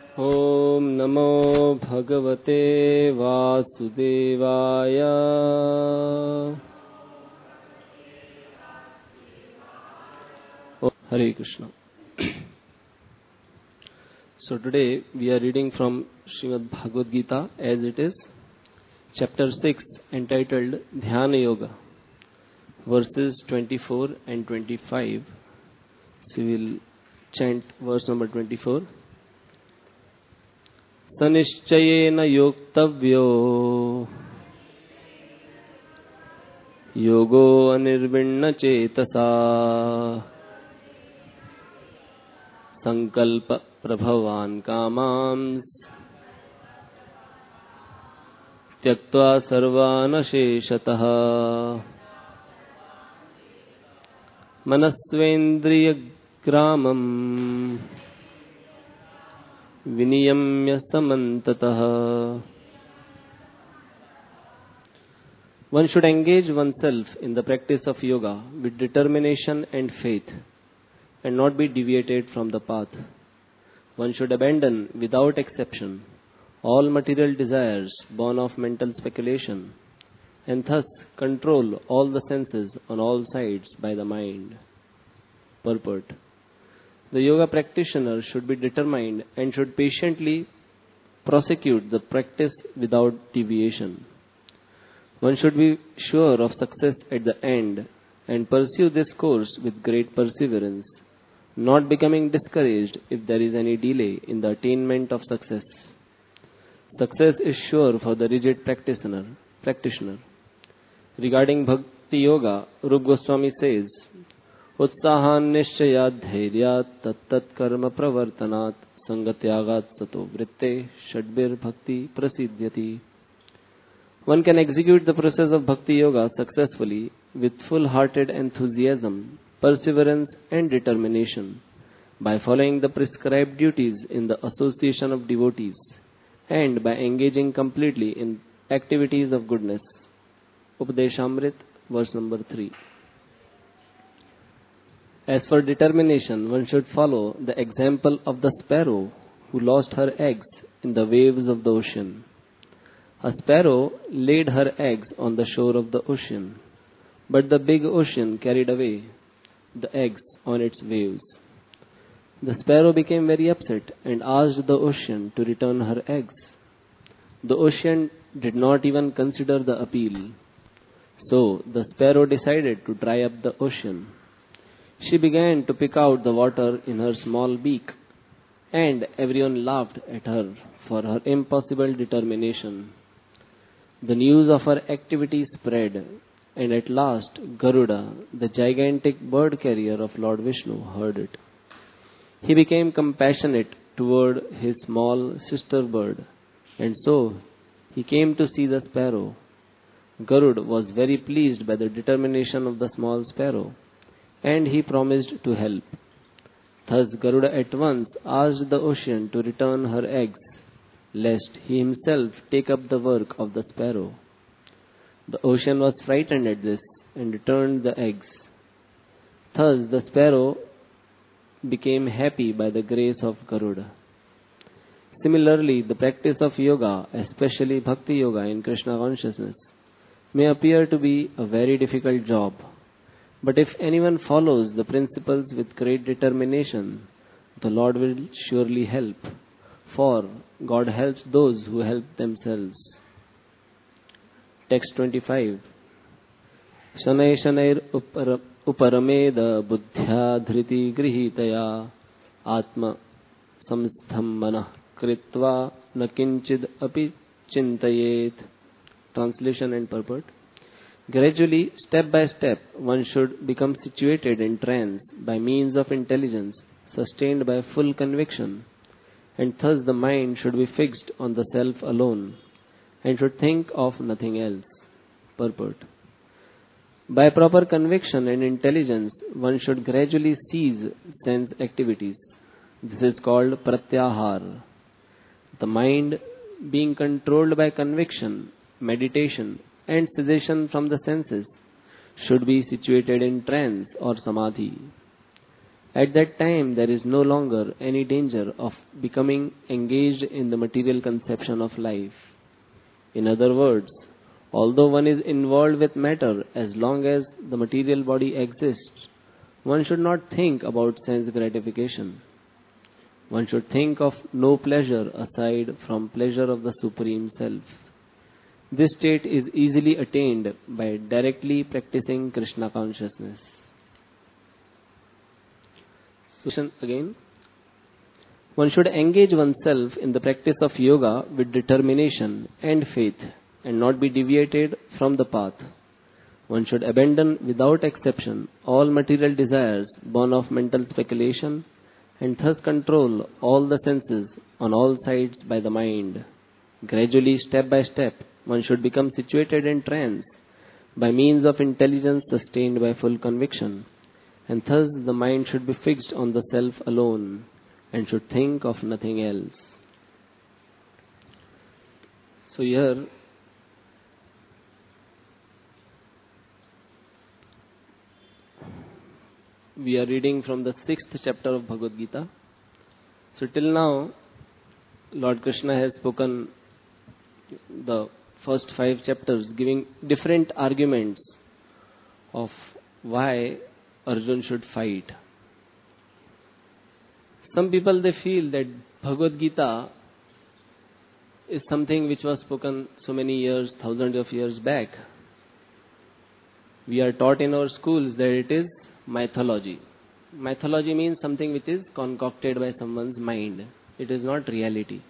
ॐ नमो भगवते वासुदेवाय। Hare Krishna. So today we are reading from Srimad Bhagavad Gita as it is, chapter 6, entitled Dhyana Yoga, verses 24 and 25. So we will chant verse number 24. सनिश्चयेन योक्तव्यो योगो अनिर्विण्ण चेतसा संकल्प प्रभवान् कामांस् त्यक्त्वा सर्वान् शेषतः मनस्वेन्द्रियग्रामम् विनियम्य समन्ततः. One should engage oneself in the practice of yoga with determination and faith and not be deviated from the path. One should abandon without exception all material desires born of mental speculation and thus control all the senses on all sides by the mind. Purport. The yoga practitioner should be determined and should patiently prosecute the practice without deviation. One should be sure of success at the end and pursue this course with great perseverance, not becoming discouraged if there is any delay in the attainment of success. Success is sure for the rigid practitioner. Regarding Bhakti Yoga, Rup Goswami says, उत्साहान् निश्चयात् धैर्यात् तत्तत् कर्म प्रवर्तनात् संगत्यागात् सतो वृत्ते षड्भिर् भक्ति प्रसिद्ध्यति. One can execute the process of Bhakti Yoga successfully with full-hearted enthusiasm, perseverance and determination by following the prescribed duties in the association of devotees and by engaging completely in activities of goodness. Upadeshamrit, verse number 3. As for determination, one should follow the example of the sparrow who lost her eggs in the waves of the ocean. A sparrow laid her eggs on the shore of the ocean, but the big ocean carried away the eggs on its waves. The sparrow became very upset and asked the ocean to return her eggs. The ocean did not even consider the appeal. So the sparrow decided to dry up the ocean. She began to pick out the water in her small beak, and everyone laughed at her for her impossible determination. The news of her activity spread, and at last Garuda, the gigantic bird carrier of Lord Vishnu, heard it. He became compassionate toward his small sister bird, and so he came to see the sparrow. Garuda was very pleased by the determination of the small sparrow, and he promised to help. Thus Garuda at once asked the ocean to return her eggs, lest he himself take up the work of the sparrow. The ocean was frightened at this and returned the eggs. Thus the sparrow became happy by the grace of Garuda. Similarly, the practice of yoga, especially Bhakti Yoga in Krishna consciousness, may appear to be a very difficult job. But if anyone follows the principles with great determination, the Lord will surely help, for God helps those who help themselves. Text 25. Shanai shanair uparameda buddhya dhriti grihitaya atma samstham manah kritva nakinchid api chintayet. Translation and purport. Gradually, step by step, one should become situated in trance by means of intelligence sustained by full conviction, and thus the mind should be fixed on the self alone and should think of nothing else. Purport. By proper conviction and intelligence, one should gradually cease sense activities. This is called pratyahar. The mind, being controlled by conviction, meditation, and cessation from the senses, should be situated in trance or samadhi. At that time, there is no longer any danger of becoming engaged in the material conception of life. In other words, although one is involved with matter as long as the material body exists, one should not think about sense gratification. One should think of no pleasure aside from pleasure of the Supreme Self. This state is easily attained by directly practicing Krishna consciousness. So again, one should engage oneself in the practice of yoga with determination and faith and not be deviated from the path. One should abandon without exception all material desires born of mental speculation and thus control all the senses on all sides by the mind. Gradually, step by step, one should become situated in trance by means of intelligence sustained by full conviction, and thus the mind should be fixed on the self alone and should think of nothing else. So here, we are reading from the 6th chapter of Bhagavad Gita. So till now, Lord Krishna has spoken the first 5 chapters, giving different arguments of why Arjun should fight. Some people, they feel that Bhagavad Gita is something which was spoken so many years, thousands of years back. We are taught in our schools that it is mythology. Mythology means something which is concocted by someone's mind. It is not reality.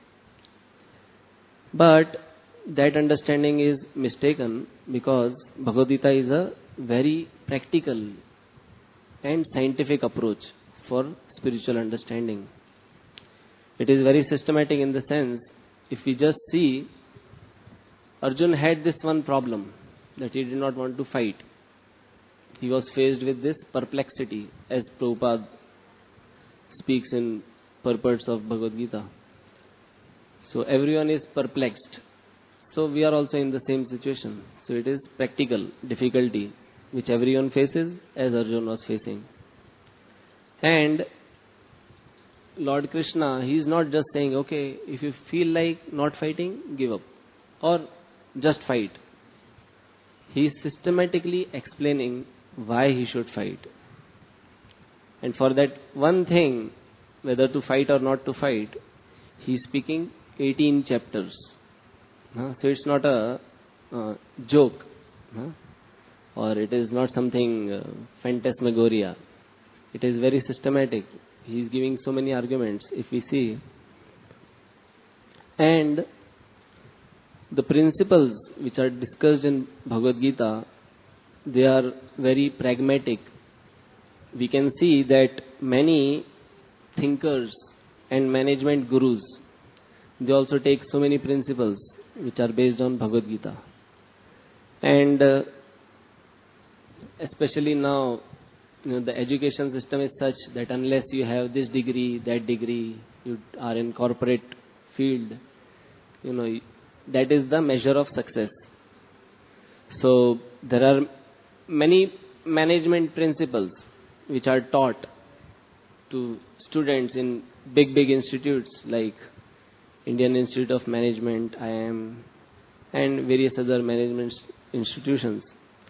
But that understanding is mistaken because Bhagavad Gita is a very practical and scientific approach for spiritual understanding. It is very systematic in the sense, if we just see, Arjun had this one problem, that he did not want to fight. He was faced with this perplexity, as Prabhupada speaks in purports of Bhagavad Gita. So everyone is perplexed. So we are also in the same situation. So it is practical difficulty which everyone faces, as Arjun was facing. And Lord Krishna, he is not just saying, okay, if you feel like not fighting, give up. Or just fight. He is systematically explaining why he should fight. And for that one thing, whether to fight or not to fight, he is speaking 18 chapters. So it's not a joke. Or it is not something phantasmagoria. It is very systematic. He is giving so many arguments, if we see. And the principles which are discussed in Bhagavad Gita, they are very pragmatic. We can see that many thinkers and management gurus, they also take so many principles which are based on Bhagavad Gita. And especially now, the education system is such that unless you have this degree, that degree, you are in corporate field, that is the measure of success. So there are many management principles which are taught to students in big institutes like Indian Institute of Management, IIM, and various other management institutions.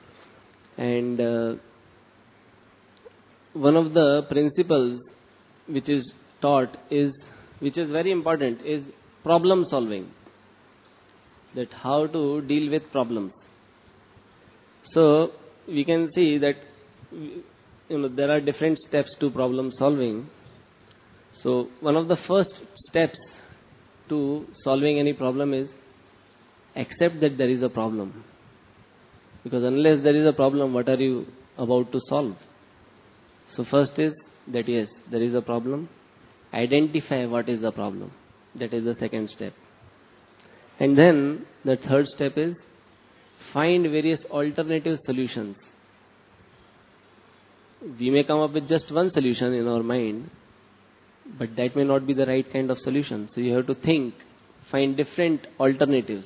And one of the principles which is taught is, which is very important, is problem solving. That how to deal with problems. So we can see that there are different steps to problem solving. So one of the first steps to solving any problem is accept that there is a problem. Because unless there is a problem, what are you about to solve? So first is that yes, there is a problem. Identify what is the problem. That is the second step. And then the third step is find various alternative solutions. We may come up with just one solution in our mind, but that may not be the right kind of solution. So you have to think, find different alternatives.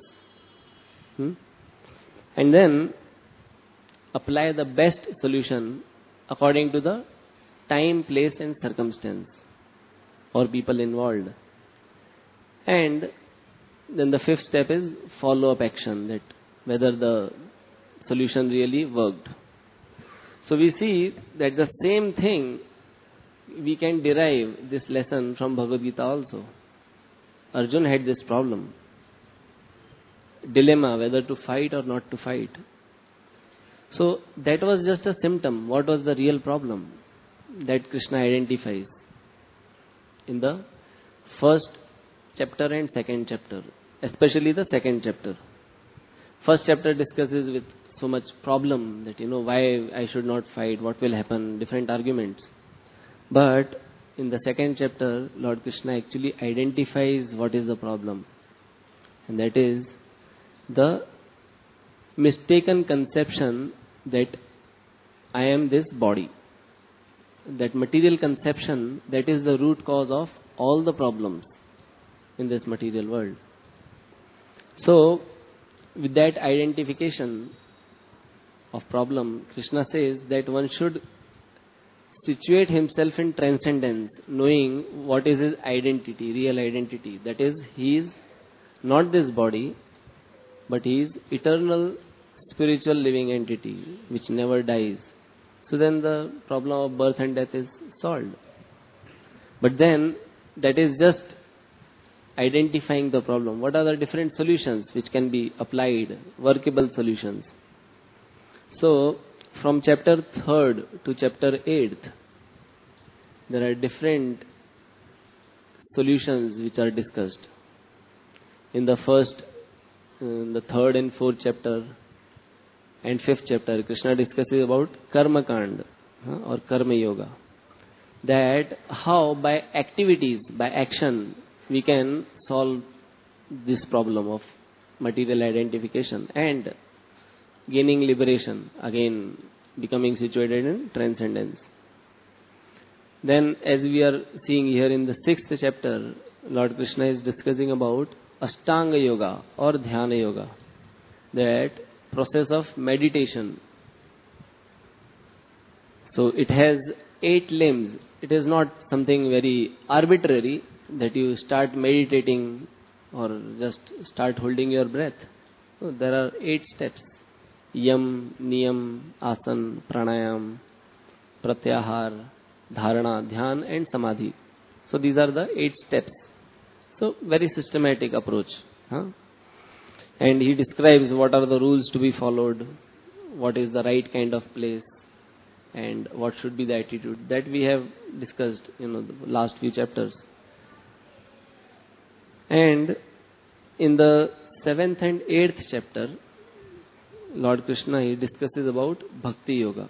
And then apply the best solution according to the time, place, and circumstance or people involved. And then the fifth step is follow-up action, that whether the solution really worked. So we see that the same thing we can derive this lesson from Bhagavad Gita also. Arjun had this problem, dilemma whether to fight or not to fight. So that was just a symptom. What was the real problem that Krishna identifies in the first chapter and second chapter, especially the second chapter. First chapter discusses with so much problem that, why I should not fight, what will happen, different arguments. But in the second chapter, Lord Krishna actually identifies what is the problem. And that is the mistaken conception that I am this body. That material conception, that is the root cause of all the problems in this material world. So, with that identification of problem, Krishna says that one should situate himself in transcendence, knowing what is his identity, real identity. That is, he is not this body, but he is eternal spiritual living entity which never dies. So then the problem of birth and death is solved. But then that is just identifying the problem. What are the different solutions which can be applied, workable solutions? So from chapter 3rd to chapter 8th, there are different solutions which are discussed. In the first, the 3rd and 4th chapter and 5th chapter, Krishna discusses about Karma Kand or Karma Yoga. That how by activities, by action, we can solve this problem of material identification and gaining liberation, again becoming situated in transcendence. Then, as we are seeing here in the 6th chapter, Lord Krishna is discussing about Ashtanga Yoga or Dhyana Yoga, that process of meditation. So it has 8 limbs. It is not something very arbitrary that you start meditating or just start holding your breath. So there are 8 steps: Yam, Niyam, Asan, Pranayam, Pratyahar, Dharana, Dhyan and Samadhi. So these are the 8 steps. So very systematic approach. And he describes what are the rules to be followed, what is the right kind of place, and what should be the attitude. That we have discussed, the last few chapters. And in the 7th and 8th chapter, Lord Krishna, he discusses about Bhakti Yoga.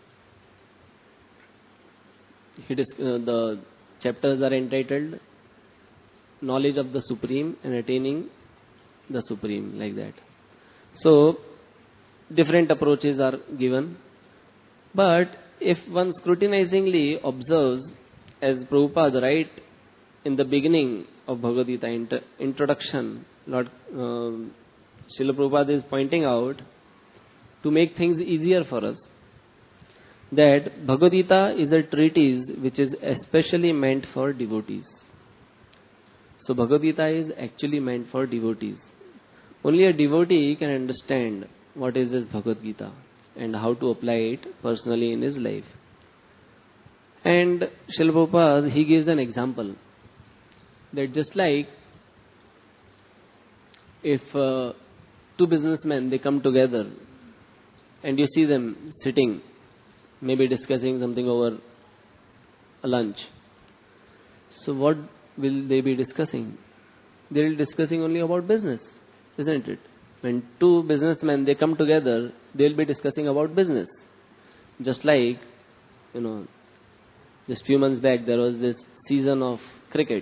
The chapters are entitled Knowledge of the Supreme and Attaining the Supreme, like that. So, different approaches are given. But if one scrutinizingly observes, as Prabhupada right in the beginning of Bhagavad Gita introduction, Lord Srila Prabhupada is pointing out, to make things easier for us, that Bhagavad Gita is a treatise which is especially meant for devotees. So Bhagavad Gita is actually meant for devotees. Only a devotee can understand what is this Bhagavad Gita and how to apply it personally in his life. And Srila Prabhupada, he gives an example that just like if 2 businessmen, they come together and you see them sitting, maybe discussing something over a lunch. So what will they be discussing? They will be discussing only about business, isn't it? When 2 businessmen, they come together, they will be discussing about business. Just like, just few months back, there was this season of cricket,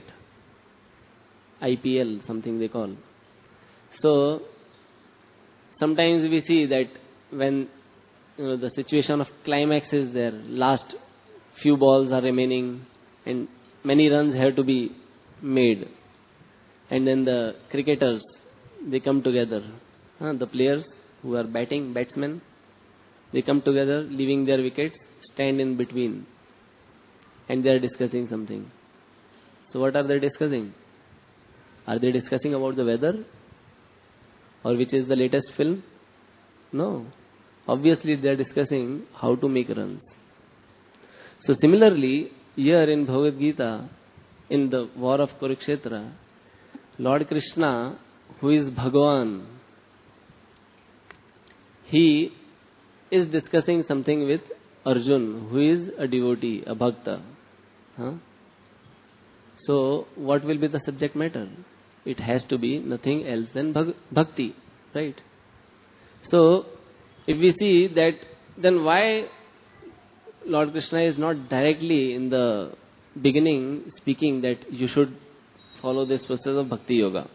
IPL, something they call. So, sometimes we see that when the situation of climax is there, last few balls are remaining and many runs have to be made. And then the cricketers, they come together. The players who are batsmen, they come together, leaving their wickets, stand in between. and they are discussing something. So what are they discussing? Are they discussing about the weather or which is the latest film? No. Obviously they are discussing how to make runs. So similarly, here in Bhagavad Gita, in the war of Kurukshetra, Lord Krishna, who is Bhagavan, he is discussing something with Arjun, who is a devotee, a bhakta. Huh? So, what will be the subject matter? It has to be nothing else than bhakti, right? So, if we see that, then why Lord Krishna is not directly in the beginning speaking that you should follow this process of bhakti yoga?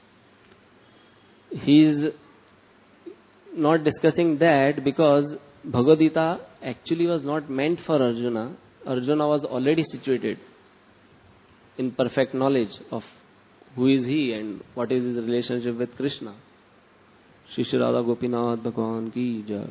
He is not discussing that because Bhagavad Gita actually was not meant for Arjuna. Arjuna was already situated in perfect knowledge of who is he and what is his relationship with Krishna. Shri Shri Radha Gopinath Bhagavan ki jai.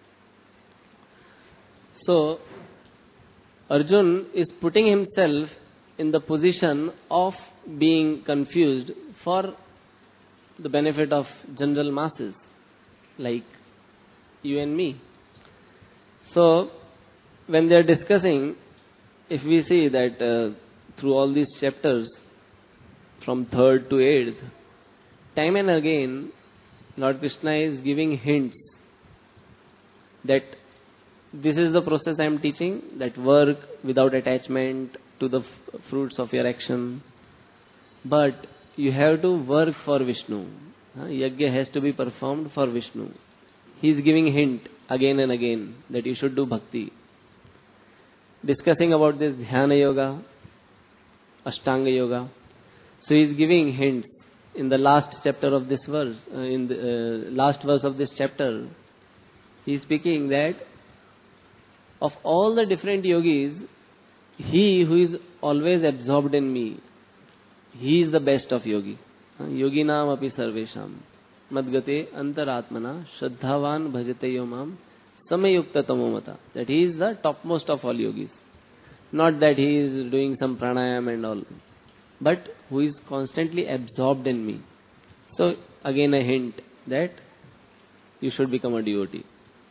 So, Arjun is putting himself in the position of being confused for the benefit of general masses like you and me. So, when they are discussing, if we see that through all these chapters, from 3rd to 8th, time and again, Lord Krishna is giving hints that this is the process I am teaching, that work without attachment to the fruits of your action. But you have to work for Vishnu. Yajna has to be performed for Vishnu. He is giving hint again and again that you should do bhakti. Discussing about this Dhyana Yoga, Ashtanga Yoga. So he is giving hints in the last chapter of this verse, in the last verse of this chapter. He is speaking that of all the different yogis, he who is always absorbed in me, he is the best of yogi. Yoginam api sarvesham madgate antaratmana shraddhavan bhajate yomam samayukta tamomata. That he is the topmost of all yogis. Not that he is doing some pranayam and all, but who is constantly absorbed in me. So again a hint that you should become a devotee.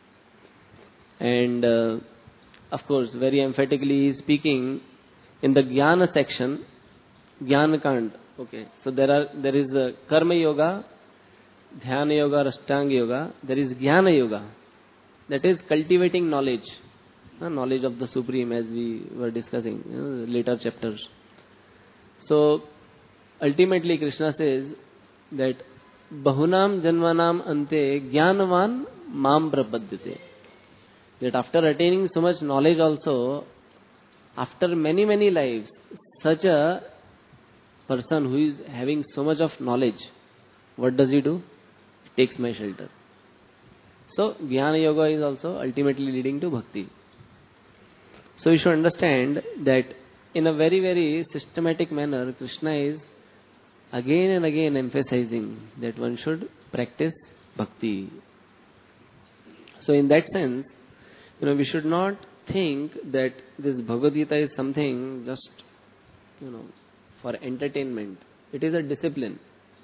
And of course, very emphatically he is speaking in the Jnana section, Jnana Kand. Okay, so there is a Karma Yoga, Dhyana Yoga, Ashtanga Yoga. There is Jnana Yoga, that is cultivating knowledge, knowledge of the Supreme, as we were discussing later chapters. So ultimately Krishna says that Bahunam Janmanam Ante Jnanavan Mam Prapadyate. That after attaining so much knowledge also, after many, many lives, such a person who is having so much of knowledge, what does he do? He takes my shelter. So, Jnana Yoga is also ultimately leading to Bhakti. So, you should understand that in a very, very systematic manner, Krishna is again and again emphasizing that one should practice Bhakti. So, in that sense, we should not think that this Bhagavad Gita is something just, for entertainment. It is a discipline.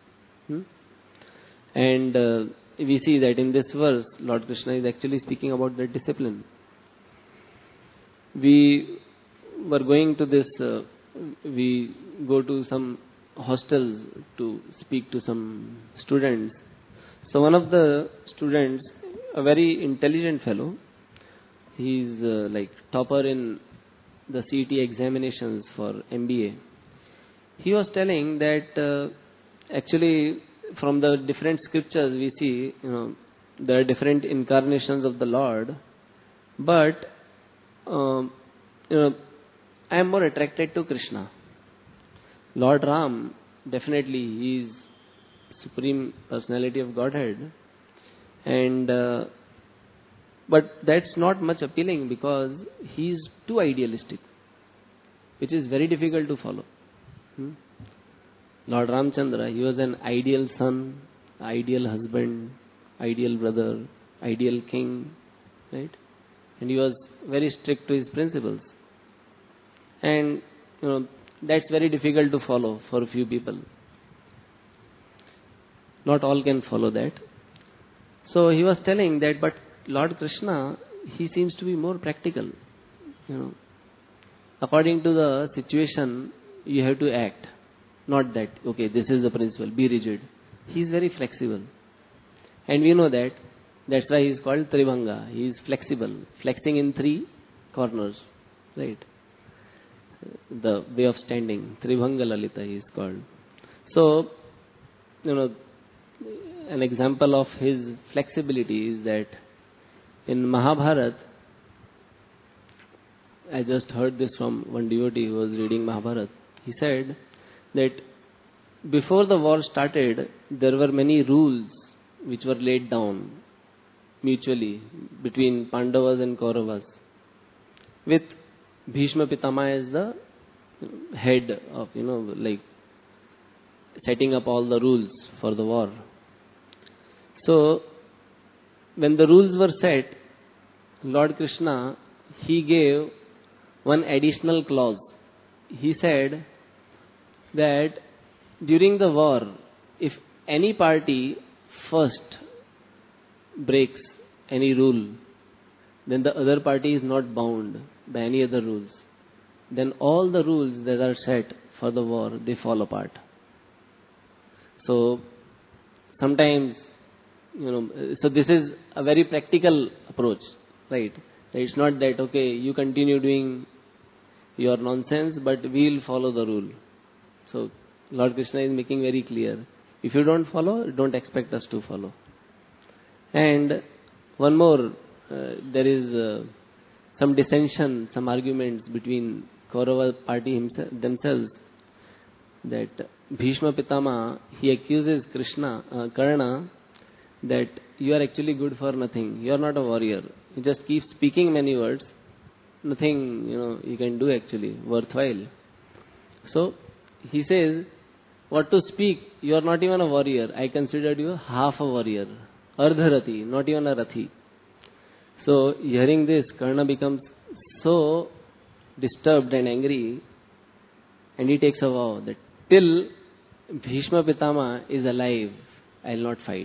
And we see that in this verse, Lord Krishna is actually speaking about that discipline. We were going to this, we go to some hostels to speak to some students. So one of the students, a very intelligent fellow, he is like topper in the CET examinations for MBA. He was telling that actually from the different scriptures we see, there are different incarnations of the Lord, but I am more attracted to Krishna. Lord Ram, definitely he is Supreme Personality of Godhead, and but that's not much appealing because he is too idealistic, which is very difficult to follow. Lord Ramchandra, he was an ideal son, ideal husband, ideal brother, ideal king, right? And he was very strict to his principles. And that's very difficult to follow for a few people. Not all can follow that. So he was telling that, but Lord Krishna, he seems to be more practical. According to the situation, you have to act. Not that, okay, this is the principle, be rigid. He is very flexible. And we know that. That's why he is called Tribhanga. He is flexible, flexing in three corners. Right? The way of standing. Tribhanga Lalita he is called. So, an example of his flexibility is that in Mahabharata, I just heard this from one devotee who was reading Mahabharata. He said that before the war started, there were many rules which were laid down mutually between Pandavas and Kauravas, with Bhishma Pitama as the head of, setting up all the rules for the war. So, when the rules were set, Lord Krishna, he gave one additional clause. He said that during the war, if any party first breaks any rule, then the other party is not bound by any other rules. Then all the rules that are set for the war, they fall apart. So, sometimes, so this is a very practical approach, right? It's not that, okay, you continue doing your nonsense, but we'll follow the rule. So, Lord Krishna is making very clear. If you don't follow, don't expect us to follow. And one more, there is some dissension, some arguments between Kaurava party themselves, that Bhishma Pitama, he accuses Karna, that you are actually good for nothing. You are not a warrior. You just keep speaking many words. Nothing, you can do actually worthwhile. So, he says, what to speak? You are not even a warrior. I considered you half a warrior. Ardharati, not even a Rathi. So, hearing this, Karna becomes so disturbed and angry, and he takes a vow that till Bhishma Pitama is alive, I will not fight.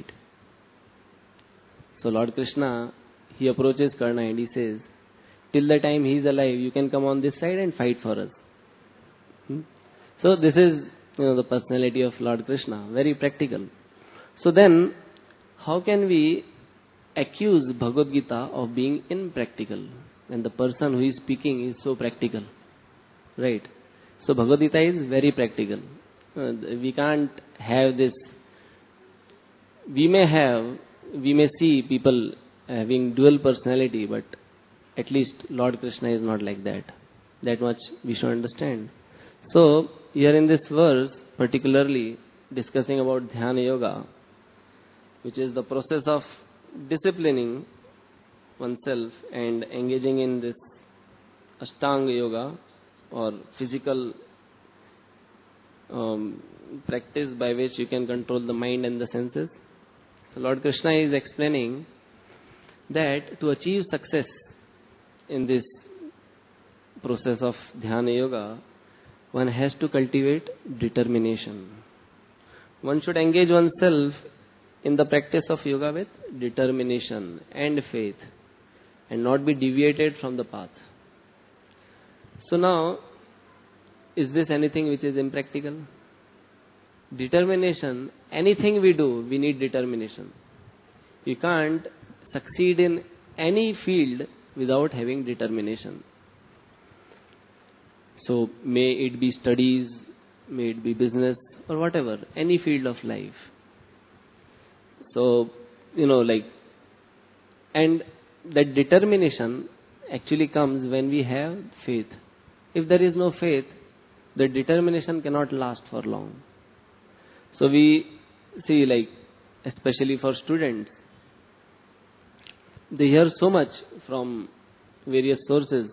So, Lord Krishna, he approaches Karna and he says, till the time he is alive, you can come on this side and fight for us. So, this is, the personality of Lord Krishna, very practical. So then, how can we accuse Bhagavad Gita of being impractical when the person who is speaking is so practical? Right? So, Bhagavad Gita is very practical. We can't have this. We may see people having dual personality, but at least Lord Krishna is not like that. That much we should understand. So, here in this verse, particularly discussing about Dhyana Yoga, which is the process of disciplining oneself and engaging in this Ashtanga Yoga or physical practice by which you can control the mind and the senses. So Lord Krishna is explaining that to achieve success in this process of Dhyana Yoga, one has to cultivate determination. One should engage oneself in the practice of yoga with determination and faith and not be deviated from the path. So now, is this anything which is impractical? Determination, anything we do, we need determination. You can't succeed in any field without having determination. So, may it be studies, may it be business, or whatever, any field of life. So, and that determination actually comes when we have faith. If there is no faith, the determination cannot last for long. So we see, especially for students, they hear so much from various sources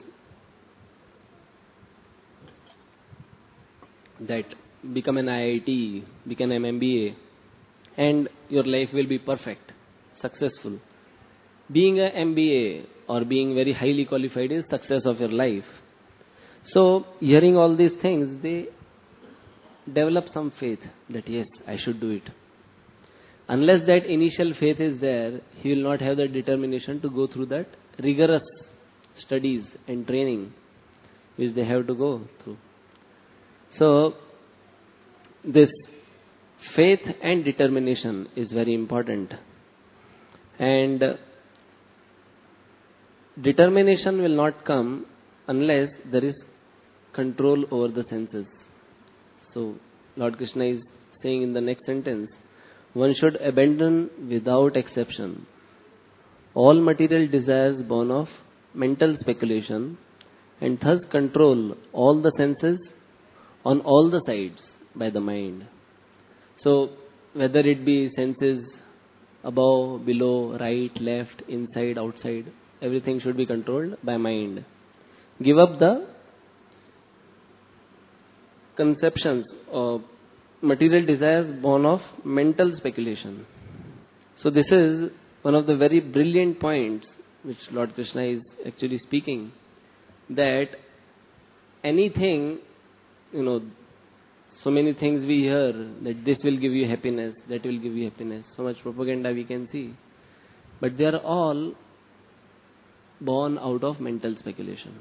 that become an IIT, become an MBA, and your life will be perfect, successful. Being an MBA or being very highly qualified is success of your life. So, hearing all these things, they develop some faith that yes, I should do it. Unless that initial faith is there, he will not have the determination to go through that rigorous studies and training which they have to go through. So, this faith and determination is very important. And determination will not come unless there is control over the senses. So, Lord Krishna is saying in the next sentence, one should abandon without exception all material desires born of mental speculation and thus control all the senses on all the sides by the mind. So, whether it be senses above, below, right, left, inside, outside, everything should be controlled by mind. Give up the conceptions of material desires born of mental speculation. So this is one of the very brilliant points which Lord Krishna is actually speaking, that anything, so many things we hear, that this will give you happiness, that will give you happiness, so much propaganda we can see. But they are all born out of mental speculation.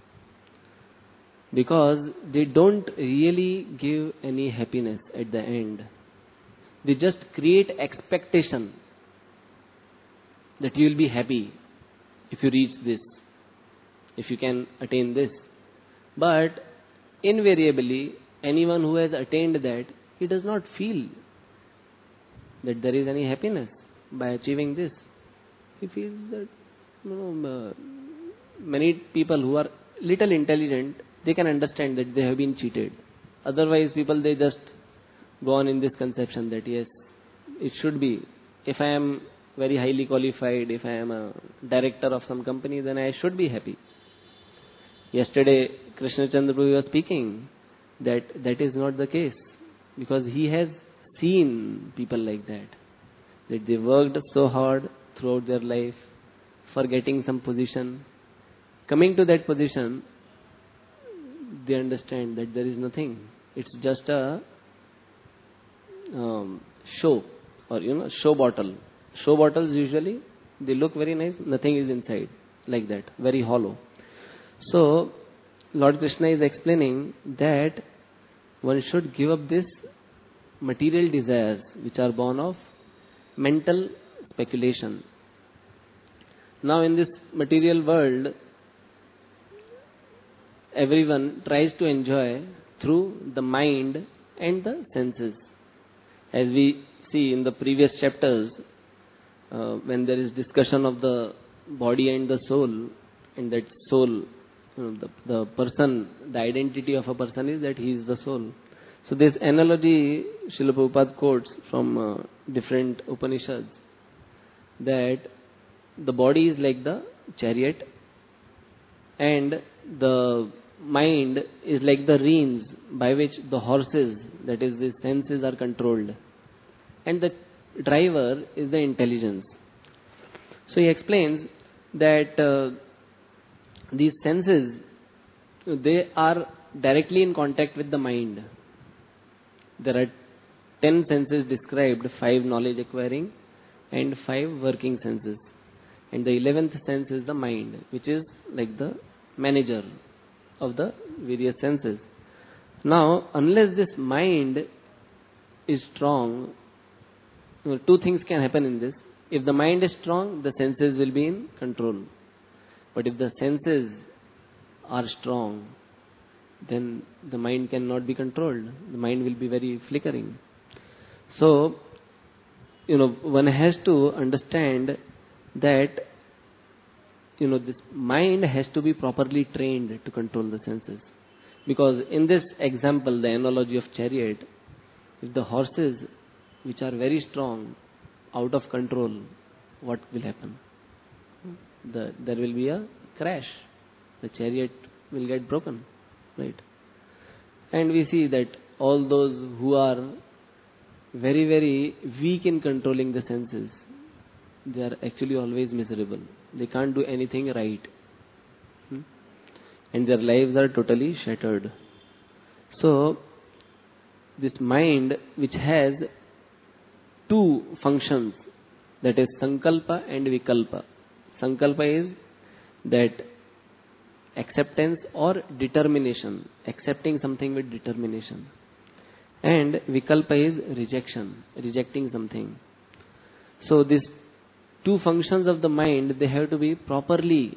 Because they don't really give any happiness at the end. They just create expectation that you will be happy if you reach this, if you can attain this. But invariably, anyone who has attained that, he does not feel that there is any happiness by achieving this. He feels that, many people who are little intelligent, they can understand that they have been cheated. Otherwise, people, they just go on in this conception that yes, it should be. If I am very highly qualified, if I am a director of some company, then I should be happy. Yesterday, Krishna Chandra Prabhu was speaking that that is not the case, because he has seen people like that they worked so hard throughout their life for getting some position. Coming to that position, they understand that there is nothing. It's just a show, or show bottle. Show bottles usually, they look very nice, nothing is inside, like that, very hollow. So, Lord Krishna is explaining that one should give up this material desires which are born of mental speculation. Now in this material world, everyone tries to enjoy through the mind and the senses. As we see in the previous chapters, when there is discussion of the body and the soul, and that soul, the person, the identity of a person is that he is the soul. So this analogy Srila Prabhupada quotes from different Upanishads, that the body is like the chariot and the mind is like the reins by which the horses, that is the senses, are controlled, and the driver is the intelligence. So he explains that these senses, they are directly in contact with the mind. There are 10 senses described, 5 knowledge acquiring and 5 working senses. And the 11th sense is the mind, which is like the manager of the various senses. Now, unless this mind is strong, two things can happen in this. If the mind is strong, the senses will be in control. But if the senses are strong, then the mind cannot be controlled. The mind will be very flickering. So, one has to understand that, this mind has to be properly trained to control the senses. Because in this example, the analogy of chariot, if the horses, which are very strong, out of control, what will happen? There will be a crash. The chariot will get broken, right? And we see that all those who are very, very weak in controlling the senses, they are actually always miserable. They can't do anything right. and their lives are totally shattered. So, this mind which has two functions, that is Sankalpa and Vikalpa. Sankalpa is that acceptance or determination, accepting something with determination. And Vikalpa is rejection, rejecting something. So these two functions of the mind, they have to be properly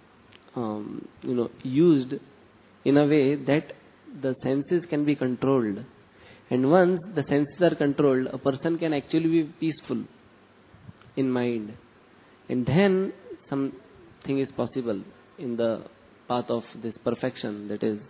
used in a way that the senses can be controlled. And once the senses are controlled, a person can actually be peaceful in mind. And then something is possible in the path of this perfection, that is,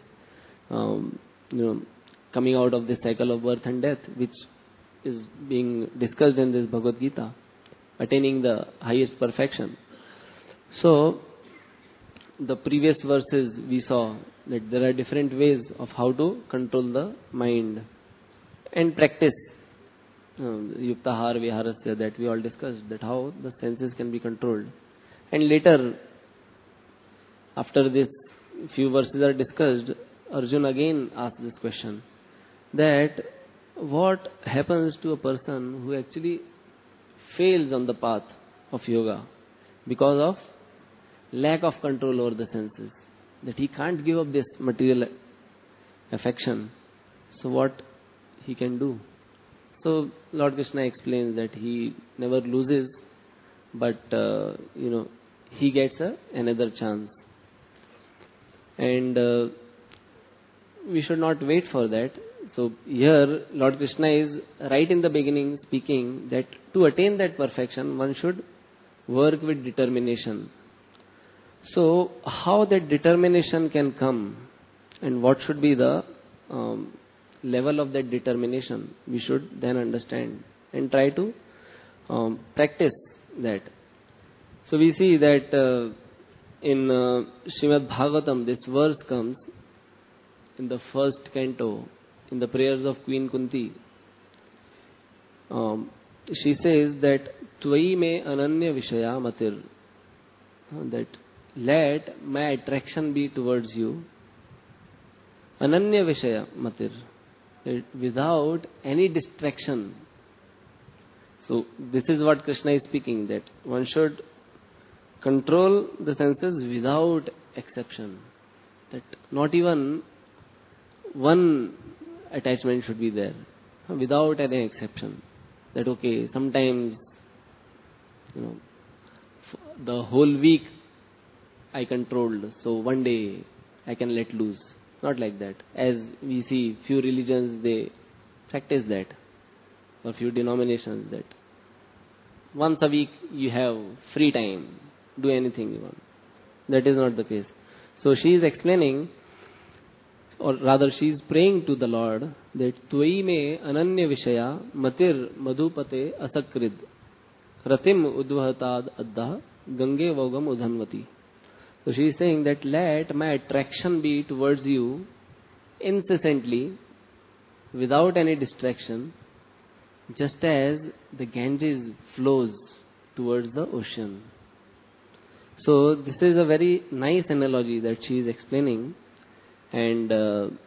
coming out of this cycle of birth and death, which is being discussed in this Bhagavad Gita, attaining the highest perfection. So, the previous verses we saw that there are different ways of how to control the mind and practice yuktahar viharasya, that we all discussed, that how the senses can be controlled. And later, after this few verses are discussed, Arjuna again asks this question, that what happens to a person who actually fails on the path of yoga because of lack of control over the senses, that he can't give up this material affection. So what he can do? So Lord Krishna explains that he never loses, but he gets another chance. And we should not wait for that. So here Lord Krishna is right in the beginning speaking that to attain that perfection, one should work with determination. So how that determination can come and what should be the level of that determination, we should then understand and try to practice that. So we see that in Srimad Bhagavatam, this verse comes in the first canto, in the prayers of Queen Kunti. She says that Tvai me ananya vishaya matir, that let my attraction be towards you. Ananya vishaya matir, without any distraction. So this is what Krishna is speaking, that one should control the senses without exception, that not even one attachment should be there, without any exception. That okay, sometimes the whole week I controlled, so one day I can let loose. Not like that. As we see, few religions, they practice that, or few denominations, that once a week you have free time, do anything you want. That is not the case. So she is explaining, or rather she is praying to the Lord, that Tvai me ananya vishaya matir madhupate asakrid ratim udvahatad adda gange vogam udhanvati. So she is saying that let my attraction be towards you incessantly, without any distraction, just as the Ganges flows towards the ocean. So this is a very nice analogy that she is explaining. And the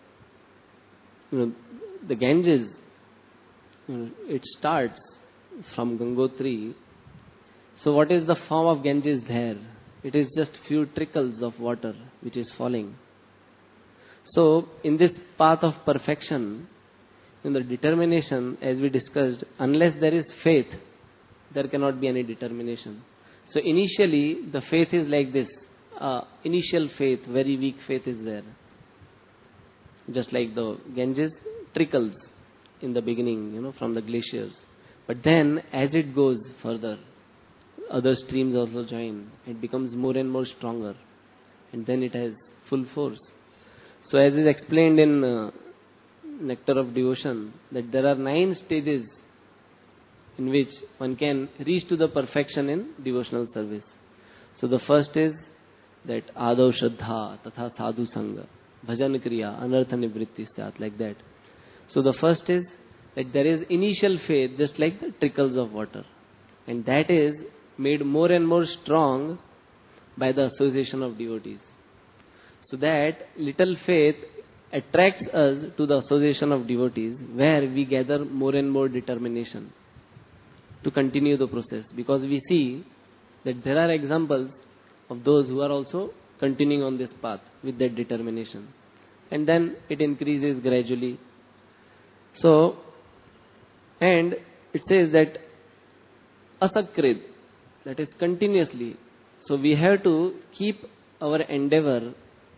Ganges, it starts from Gangotri. So what is the form of Ganges there? It is just few trickles of water which is falling. So in this path of perfection, in the determination, as we discussed, unless there is faith, there cannot be any determination. So initially the faith is like this. Initial faith, very weak faith is there. Just like the Ganges trickles in the beginning, from the glaciers. But then as it goes further, other streams also join. It becomes more and more stronger. And then it has full force. So as is explained in Nectar of Devotion, that there are 9 stages in which one can reach to the perfection in devotional service. So the first is that Adav Shraddha Tatha Sadhu Sangha, Bhajan Kriya, Anartha Nivritti Syat, like that. So the first is that there is initial faith, just like the trickles of water. And that is made more and more strong by the association of devotees. So that little faith attracts us to the association of devotees, where we gather more and more determination to continue the process, because we see that there are examples of those who are also continuing on this path with that determination, and then it increases gradually. So, and it says that asakrit, that is continuously. So we have to keep our endeavor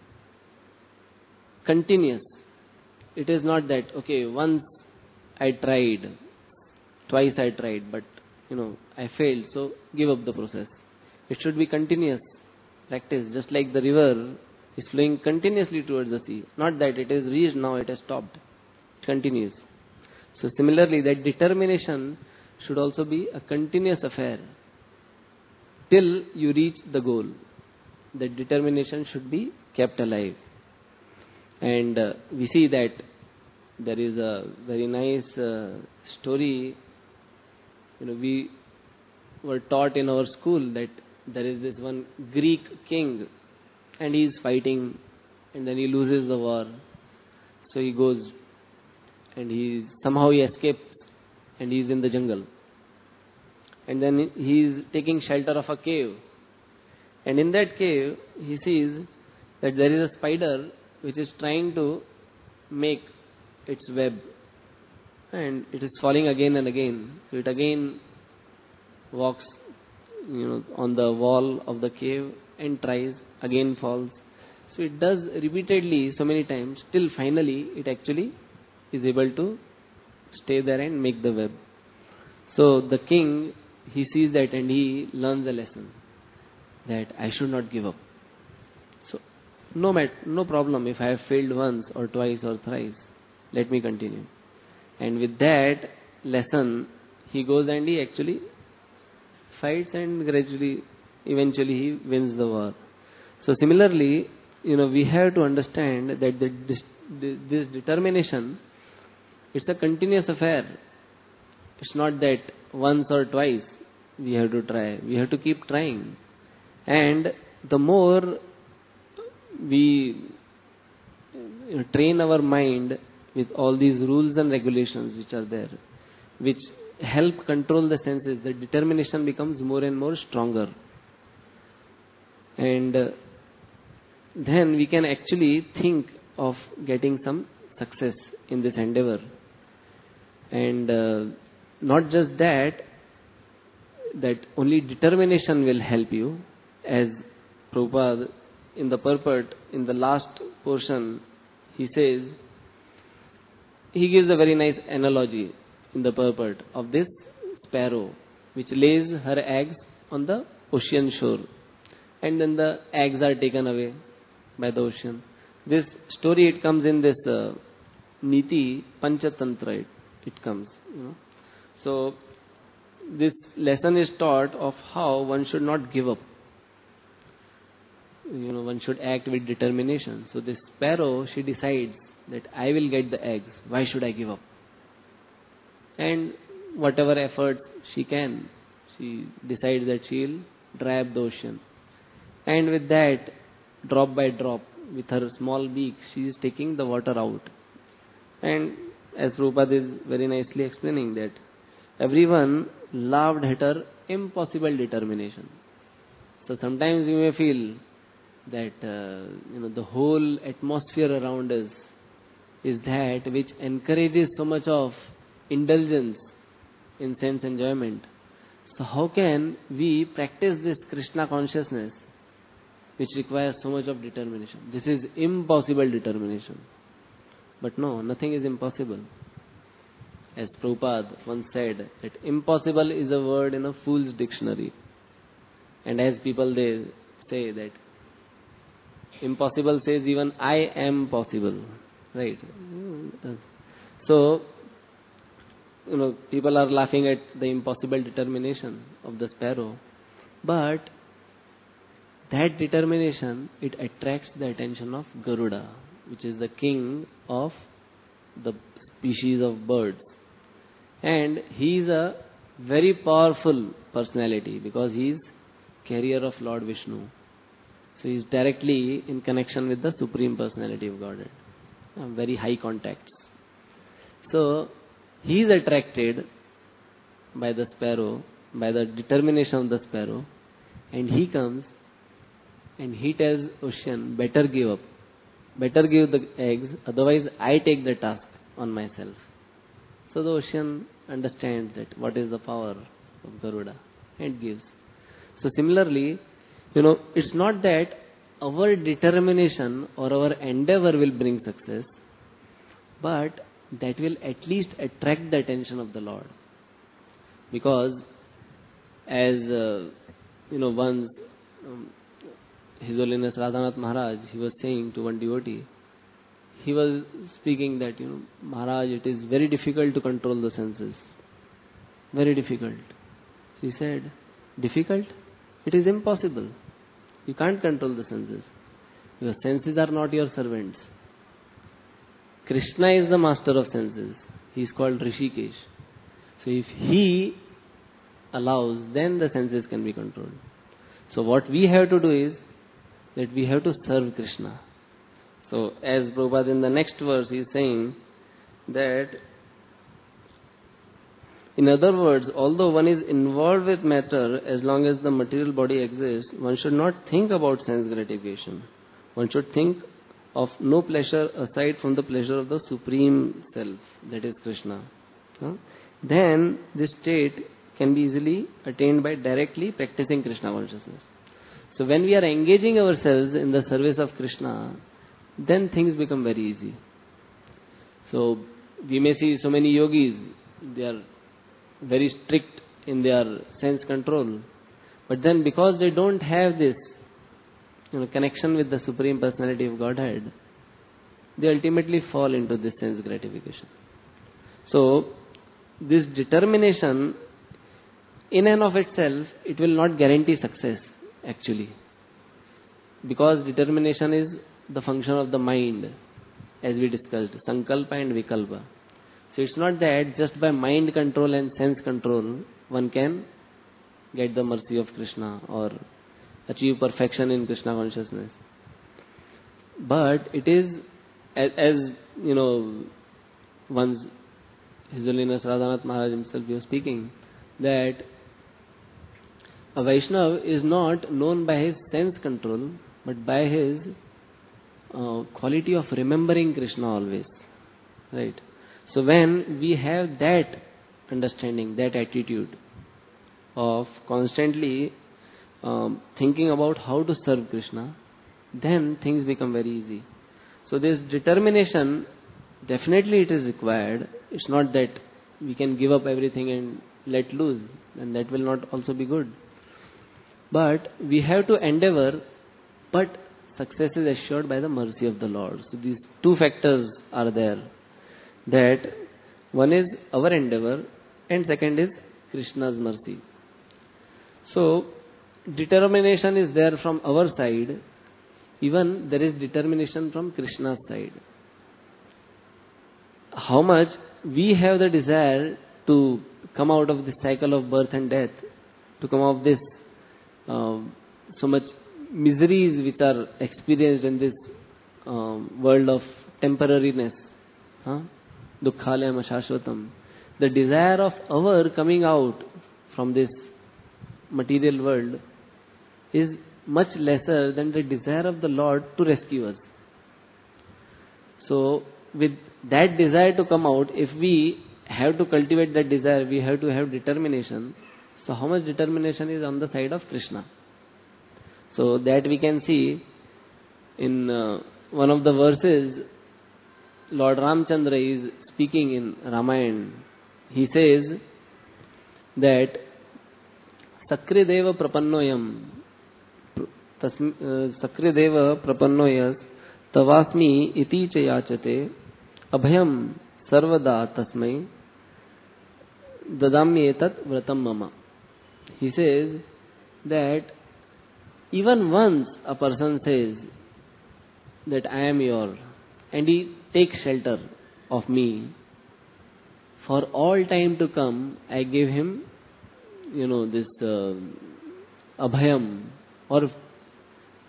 continuous. It is not that, okay, once I tried, twice I tried, but I failed, so give up the process. It should be continuous practice, just like the river is flowing continuously towards the sea. Not that it is reached, now it has stopped. It continues. So similarly, that determination should also be a continuous affair till you reach the goal. That determination should be kept alive. And we see that there is a very nice story. We were taught in our school that there is this one Greek king, and he is fighting, and then he loses the war. So he goes, and somehow he escapes, and he is in the jungle. And then he is taking shelter of a cave. And in that cave, he sees that there is a spider which is trying to make its web, and it is falling again and again. So it again walks on the wall of the cave and tries, again falls. So it does repeatedly so many times till finally it actually is able to stay there and make the web. So the king, he sees that and he learns a lesson that I should not give up. So no problem if I have failed once or twice or thrice. Let me continue. And with that lesson, he goes and he actually fights, and gradually, eventually he wins the war. So similarly, we have to understand that this determination, it's a continuous affair. It's not that once or twice we have to try. We have to keep trying. And the more we train our mind with all these rules and regulations which are there, which help control the senses, the determination becomes more and more stronger. And then we can actually think of getting some success in this endeavor. And not just that only determination will help you. As Prabhupada in the purport, in the last portion, he says, he gives a very nice analogy in the purport of this sparrow which lays her eggs on the ocean shore, and then the eggs are taken away by the ocean. This story, it comes in this Niti Panchatantra, it comes. So this lesson is taught of how one should not give up. One should act with determination. So this sparrow, she decides that I will get the eggs. Why should I give up? And whatever effort she can, she decides that she will dry up the ocean. And with that, drop by drop, with her small beak, she is taking the water out. And as Prabhupada is very nicely explaining that, everyone laughed at her impossible determination. So sometimes you may feel that the whole atmosphere around us is that which encourages so much of indulgence in sense enjoyment. So how can we practice this Krishna consciousness which requires so much of determination? This is impossible determination. But no, nothing is impossible. As Prabhupada once said, that impossible is a word in a fool's dictionary. And as people, they say that impossible says even I am possible. Right? So, people are laughing at the impossible determination of the sparrow. But that determination, it attracts the attention of Garuda, which is the king of the species of birds. And he is a very powerful personality because he is carrier of Lord Vishnu. So he is directly in connection with the Supreme Personality of Godhead. Very high contacts. So he is attracted by the sparrow, by the determination of the sparrow, and he comes and he tells ocean, better give up, better give the eggs, otherwise I take the task on myself. So the ocean understands that what is the power of Garuda and gives. So similarly, it's not that our determination or our endeavor will bring success, but that will at least attract the attention of the Lord. Because as once His Holiness Radhanath Maharaj, he was saying to one devotee, he was speaking that, Maharaj, it is very difficult to control the senses. Very difficult. So he said, difficult? It is impossible. You can't control the senses. Your senses are not your servants. Krishna is the master of senses. He is called Rishikesh. So if he allows, then the senses can be controlled. So what we have to do is that we have to serve Krishna. So as Prabhupada in the next verse is saying that, in other words, although one is involved with matter, as long as the material body exists, one should not think about sense gratification. One should think of no pleasure aside from the pleasure of the Supreme Self, that is Krishna. Then this state can be easily attained by directly practicing Krishna consciousness. So when we are engaging ourselves in the service of Krishna, then things become very easy. So we may see so many yogis, they are very strict in their sense control. But then because they don't have this connection with the Supreme Personality of Godhead, they ultimately fall into this sense gratification. So this determination in and of itself, it will not guarantee success actually. Because determination is the function of the mind, as we discussed, Sankalpa and Vikalpa. So it's not that just by mind control and sense control one can get the mercy of Krishna or achieve perfection in Krishna consciousness. But it is, as once His Holiness Radhanath Maharaj himself was speaking, that a Vaishnava is not known by his sense control, but by his quality of remembering Krishna always. Right? So when we have that understanding, that attitude of constantly thinking about how to serve Krishna, then things become very easy. So this determination, definitely it is required. It's not that we can give up everything and let loose, and that will not also be good. But we have to endeavor, but success is assured by the mercy of the Lord. So these two factors are there. That one is our endeavor and second is Krishna's mercy. So determination is there from our side, even there is determination from Krishna's side. How much we have the desire to come out of this cycle of birth and death, to come out of this so much miseries which are experienced in this world of temporariness. Dukkhalayam ashashvatam. The desire of our coming out from this material world is much lesser than the desire of the Lord to rescue us. So with that desire to come out, if we have to cultivate that desire, we have to have determination. So how much determination is on the side of Krishna? So that we can see in one of the verses, Lord Ramchandra is speaking in Ramayana. He says that Sakrideva prapannoyam Sakrideva prapannoyas tavasmi iti cha yachate abhayam sarvada tasmai dadamyetat vratam mama. He says that even once a person says that I am your, and he takes shelter of me, for all time to come, I give him, this abhayam or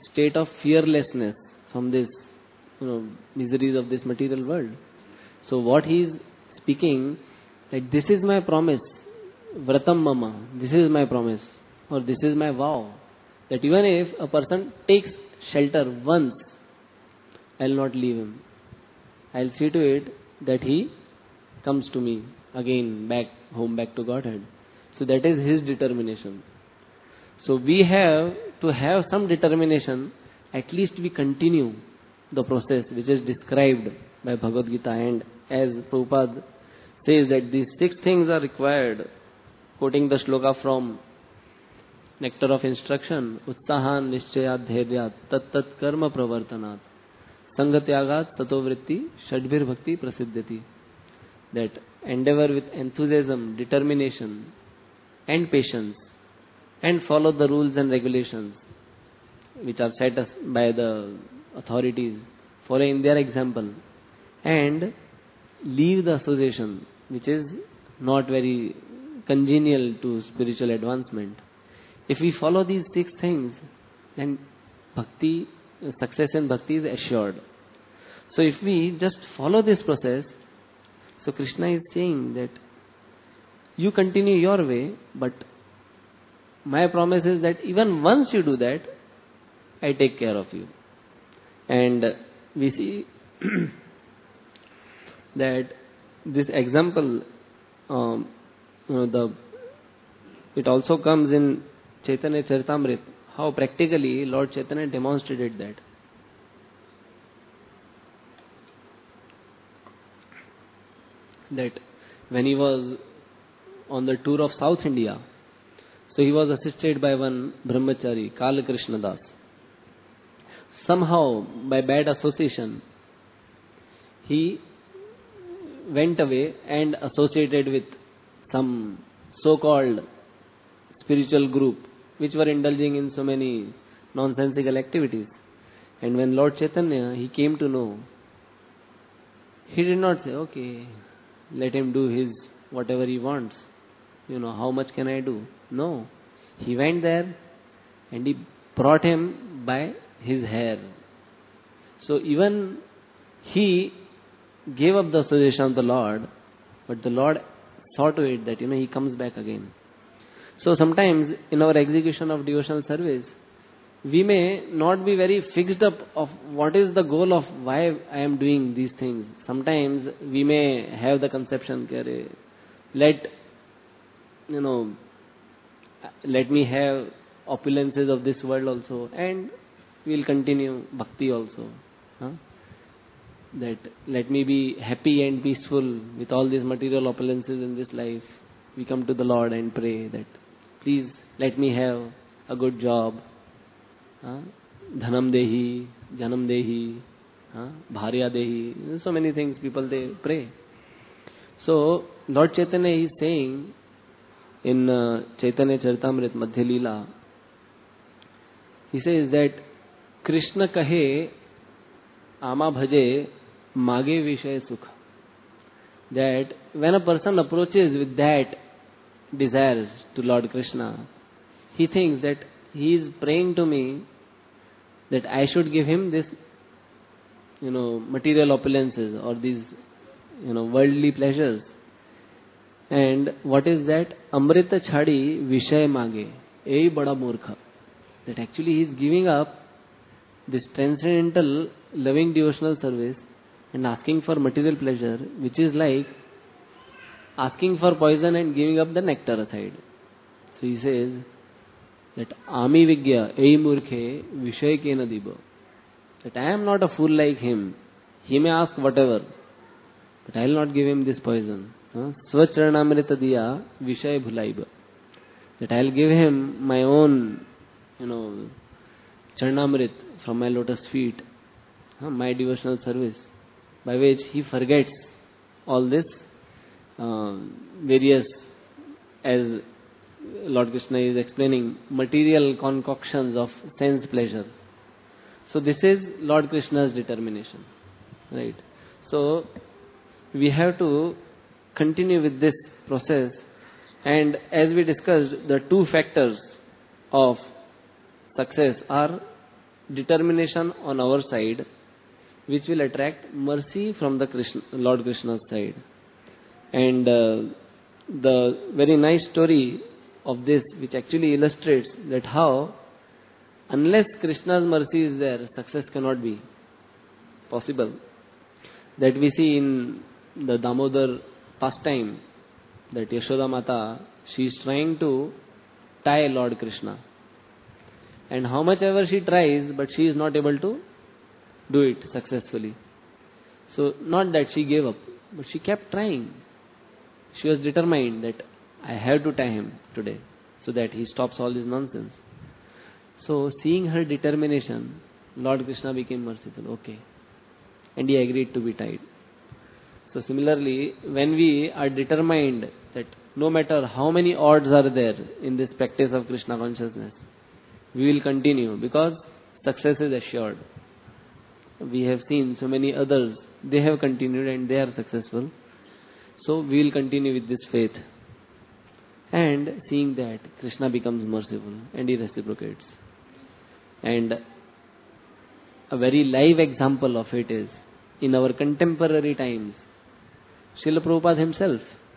state of fearlessness from this, miseries of this material world. So what he is speaking, that this is my promise, vratam mama, this is my promise, or this is my vow, that even if a person takes shelter once, I will not leave him. I will see to it that he comes to me again, back home, back to Godhead. So that is his determination. So we have to have some determination, at least we continue the process which is described by Bhagavad Gita, and as Prabhupada says that these 6 things are required, quoting the shloka from Nectar of Instruction, Utsahan Nischayat Dhairyat Tat Tat Karma Pravartanat Sangatyagat Tato Vritti Shadbhir Bhakti Prasiddhati. That endeavor with enthusiasm, determination and patience, and follow the rules and regulations which are set by the authorities, following their example, and leave the association which is not very congenial to spiritual advancement. If we follow these 6 things, then bhakti, success in bhakti is assured. So if we just follow this process, so Krishna is saying that you continue your way, but my promise is that even once you do that, I take care of you. And we see that this example, it also comes in Chaitanya Charitamrita, how practically Lord Chaitanya demonstrated that. That when he was on the tour of South India, so he was assisted by one brahmachari, Kala Krishna Das. Somehow, by bad association, he went away and associated with some so-called spiritual group which were indulging in so many nonsensical activities. And when Lord Chaitanya, he came to know, he did not say, okay, let him do his whatever he wants. How much can I do? No. He went there and he brought him by his hair. So even he gave up the association of the Lord, but the Lord saw to it that, he comes back again. So sometimes in our execution of devotional service, we may not be very fixed up of what is the goal of why I am doing these things. Sometimes we may have the conception, let me have opulences of this world also, and we will continue bhakti also. That let me be happy and peaceful with all these material opulences in this life. We come to the Lord and pray that, please let me have a good job. Dhanam dehi, janam dehi, bharya dehi. So many things people they pray. So Lord Chaitanya is saying in Chaitanya Charitamrita Madhya Leela, he says that Krishna kahe ama bhaje mage vishaya sukha. That when a person approaches with that desires to Lord Krishna, he thinks that he is praying to me that I should give him this, material opulences or these, worldly pleasures. And what is that? Amrita chhadi vishaya mage. Ei bada murkha. That actually he is giving up this transcendental loving devotional service and asking for material pleasure, which is like asking for poison and giving up the nectar aside. So he says that Ami Vigya Ei Murkhe Vishay Kena Diba. That I am not a fool like him. He may ask whatever, but I will not give him this poison. Swacharnamrita Diya Vishay Bhulaiba. That I will give him my own, Charnamrit from my lotus feet, my devotional service, by which he forgets all this various, as Lord Krishna is explaining, material concoctions of sense pleasure. So this is Lord Krishna's determination, right? So we have to continue with this process, and as we discussed, the 2 factors of success are determination on our side which will attract mercy from the Lord Krishna's side. And the very nice story of this, which actually illustrates that how, unless Krishna's mercy is there, success cannot be possible. That we see in the Damodar pastime, that Yashoda Mata, she is trying to tie Lord Krishna. And how much ever she tries, but she is not able to do it successfully. So, not that she gave up, but she kept trying. She was determined that I have to tie him today so that he stops all this nonsense. So, seeing her determination, Lord Krishna became merciful. Okay. And he agreed to be tied. So, similarly, when we are determined that no matter how many odds are there in this practice of Krishna consciousness, we will continue because success is assured. We have seen so many others, they have continued and they are successful. So we will continue with this faith. And seeing that, Krishna becomes merciful and he reciprocates. And a very live example of it is, in our contemporary times, Srila Prabhupada himself,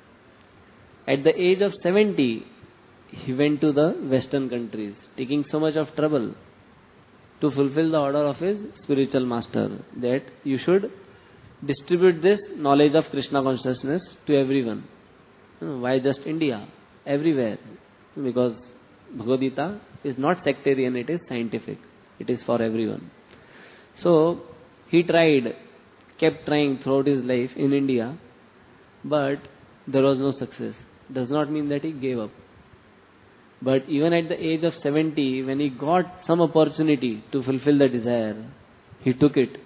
at the age of 70, he went to the Western countries, taking so much of trouble to fulfill the order of his spiritual master, that you should distribute this knowledge of Krishna consciousness to everyone. Why just India? Everywhere. Because Bhagavad Gita is not sectarian, it is scientific. It is for everyone. So, he tried, kept trying throughout his life in India, but there was no success. Does not mean that he gave up. But even at the age of 70, when he got some opportunity to fulfill the desire, he took it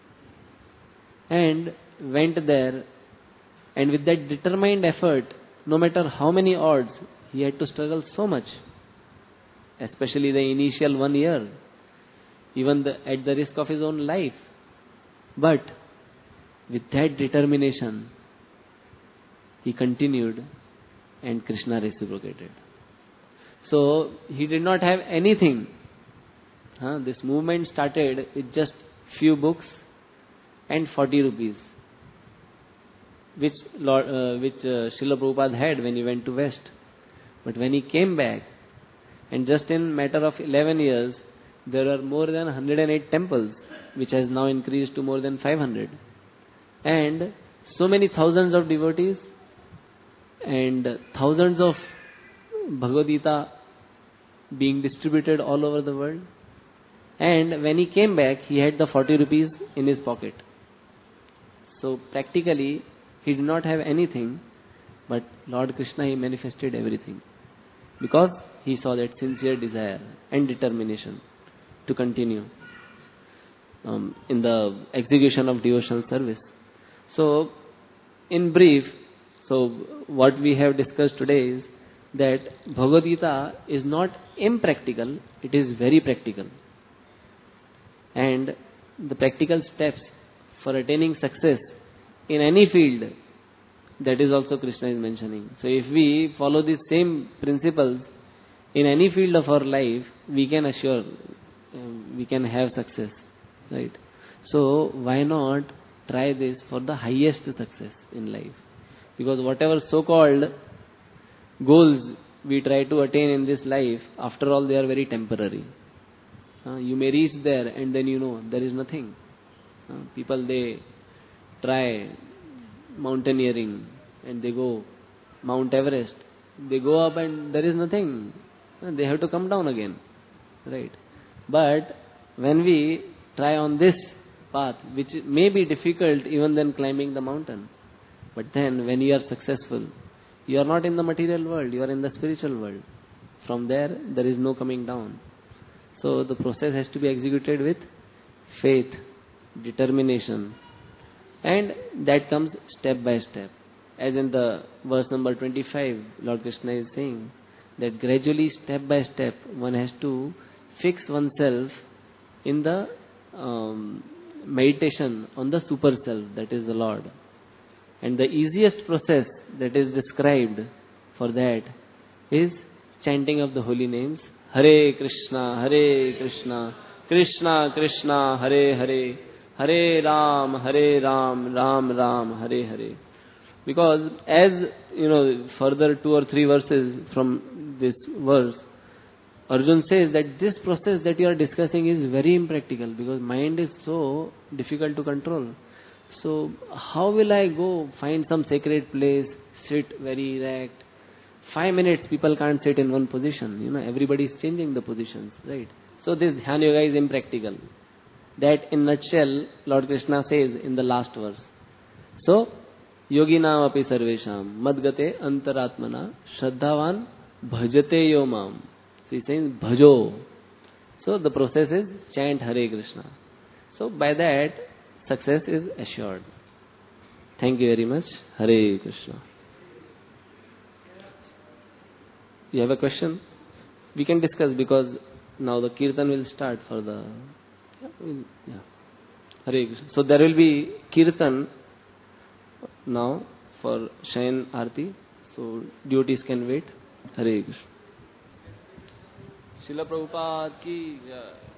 and went there, and with that determined effort, no matter how many odds, he had to struggle so much, especially the initial 1 year, even at the risk of his own life. But with that determination, he continued and Krishna reciprocated. So, he did not have anything. This movement started with just few books and 40 rupees, which Srila Prabhupada had when he went to West. But when he came back, and just in matter of 11 years, there are more than 108 temples, which has now increased to more than 500. And so many thousands of devotees, and thousands of Bhagavad Gita being distributed all over the world. And when he came back, he had the 40 rupees in his pocket. So practically, he did not have anything, but Lord Krishna, he manifested everything. Because he saw that sincere desire and determination to continue in the execution of devotional service. So, in brief, what we have discussed today is that Bhagavad Gita is not impractical, it is very practical. And the practical steps for attaining success in any field, that is also Krishna is mentioning. So if we follow these same principles in any field of our life, we can assure, we can have success, right? So why not try this for the highest success in life? Because whatever so-called goals we try to attain in this life, after all they are very temporary. You may reach there and then there is nothing. People, they try mountaineering and they go Mount Everest. They go up and there is nothing. They have to come down again. Right? But when we try on this path, which may be difficult even than climbing the mountain, but then when you are successful, you are not in the material world, you are in the spiritual world. From there is no coming down. So the process has to be executed with faith, determination, and that comes step by step. As in the verse number 25, Lord Krishna is saying that gradually, step by step, one has to fix oneself in the meditation on the super self, that is the Lord. And the easiest process that is described for that is chanting of the holy names. Hare Krishna, Krishna Krishna, Hare Hare, Hare Ram, Ram Ram, Hare Hare. Because as further 2 or 3 verses from this verse, Arjun says that this process that you are discussing is very impractical because mind is so difficult to control. So how will I go find some sacred place, sit very erect? 5 minutes people can't sit in one position. Everybody is changing the positions, right? So this Dhyan Yoga is impractical. That in nutshell, Lord Krishna says in the last verse. So, yoginam api sarvesham madgate antaratmana shraddhavan bhajate yo mam. So he says bhajo. So the process is chant Hare Krishna. So by that, success is assured. Thank you very much. Hare Krishna. You have a question? We can discuss because now the kirtan will start for the... Yeah. Hare Krishna. So there will be kirtan now for Shayan Arti. So devotees can wait. Hare Krishna. Srila Prabhupada ki jai.